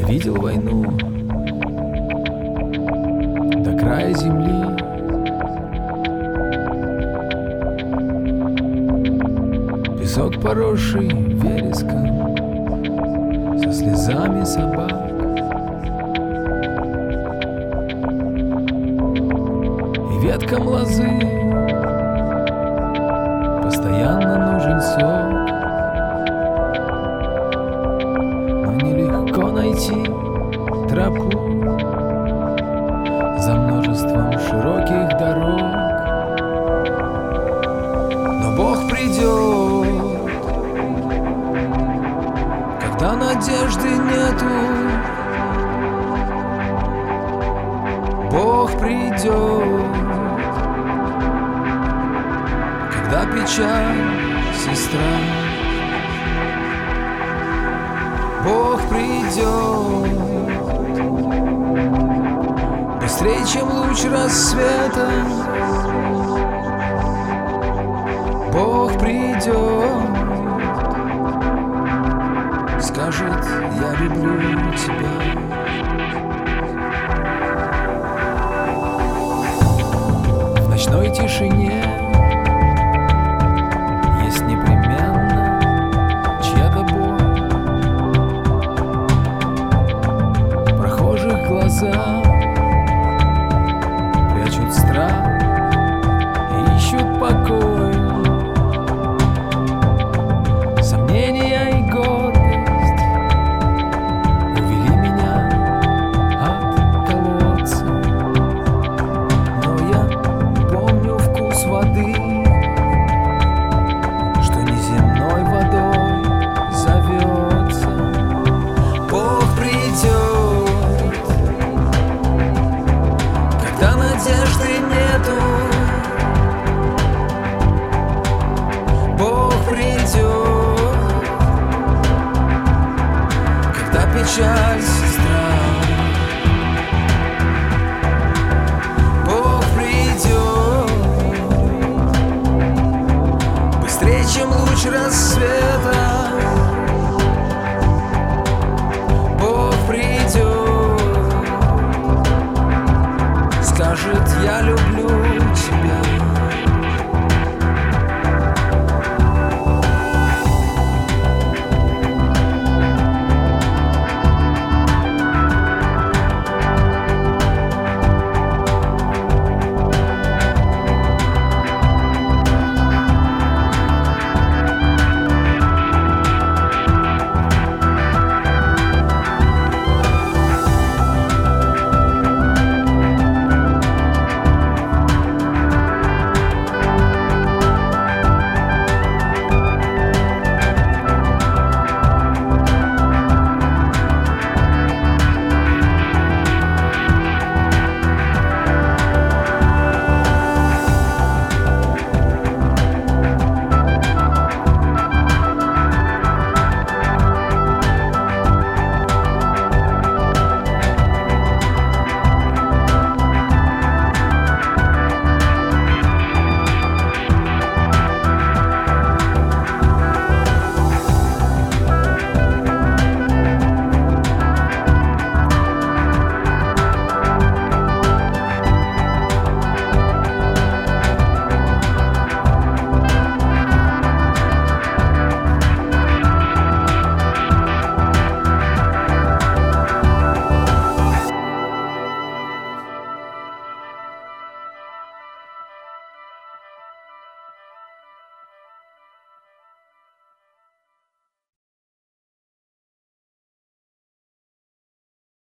видел войну до края земли. Песок, поросший вереском, со слезами собак. И веткам лозы постоянно нужен сок. Но нелегко найти тропу за множеством широких дорог. Но Бог придет, когда надежды нету. Бог придет, когда печаль сестра. Бог придет быстрее, чем луч рассвета. Бог придет, скажет: я люблю тебя. В ночной тишине есть непременно чья-то боль. В прохожих глаза прячут страх и ищут покой. Сомнения и гордость увели меня от колодца. Но я помню вкус воды, что неземной водой зовется. Бог придет, когда надежды нету. Бог придет, когда печаль сестра. Бог придет быстрее, чем луч рассвета.